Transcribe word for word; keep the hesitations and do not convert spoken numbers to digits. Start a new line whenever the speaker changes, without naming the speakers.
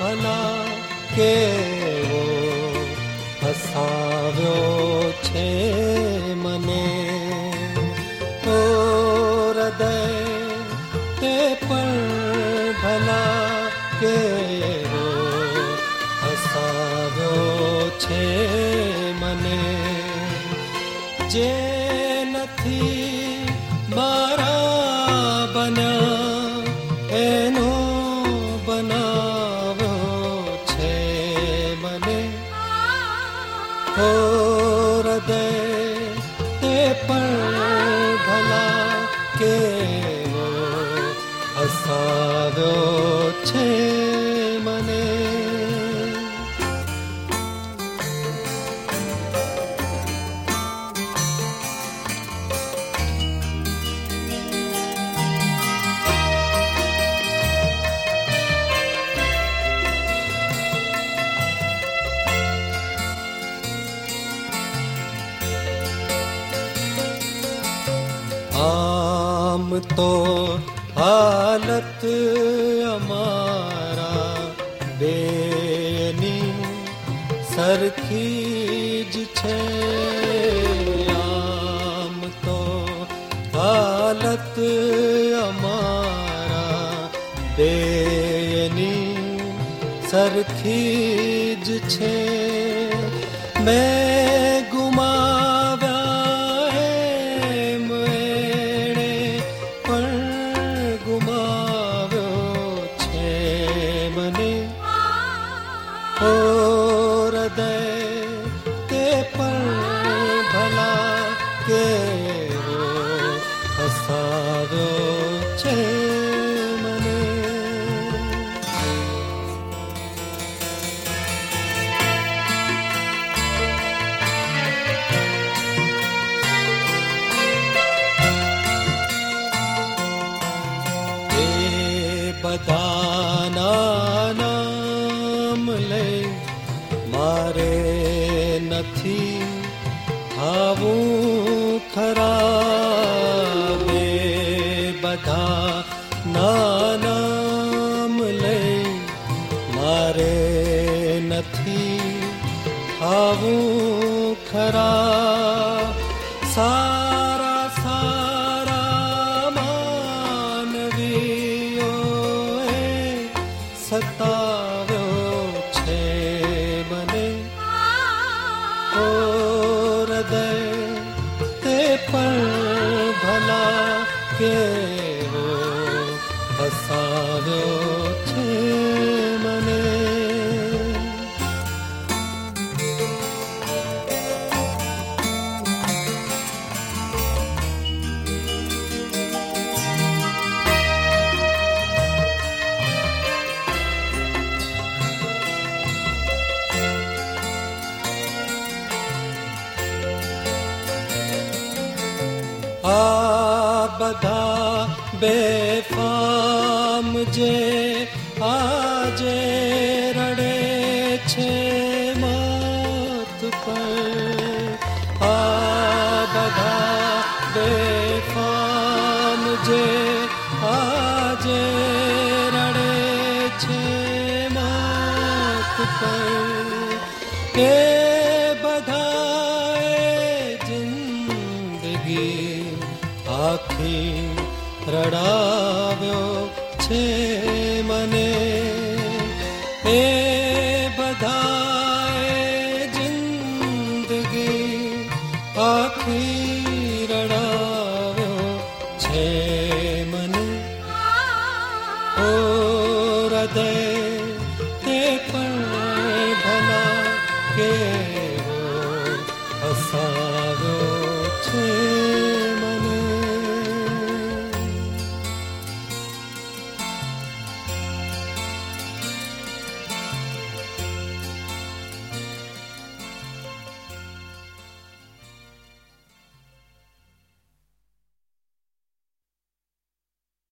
ભલા કેવો હસાવ્યો છે મને ઓ હૃદય તે પણ ભલા કેવો હસાવ્યો છે મને જે નથી મારા બન્યા એનો બનાવ્યો છે મને ઓ હૃદય તે પણ ભલા કેવો હસાવ્યો છે મને આમ તો હાલત અમારા બેની સરખી જ છે આમ તો હાલત અમારા બેની સરખી જ છે મેં ગુમાવ્યા એમ એણે પણ ગુમાવ્યો છે મને ઓ હૃદય તે પણ ભલા કેવો હસાવ્યો છે મને બધાના નામ લઈ મારે નથી આવું ખરા બે બધા નામ લઈ મારે નથી આવું ખરા સારા સારા માનવી સતાવ્યો છે મને ઓ હૃદય તે પણ ભલા કેવો હસાવ્યો છે મને આ બધા બેફામ જે આજે રડે છે મત પર આ બધા બેફામ જે આજે રડે છે મત પર કે આખી રડાવ્યો છે મને એ બધાએ જિંદગી આખી રડાવ્યો છે મને ઓ હૃદય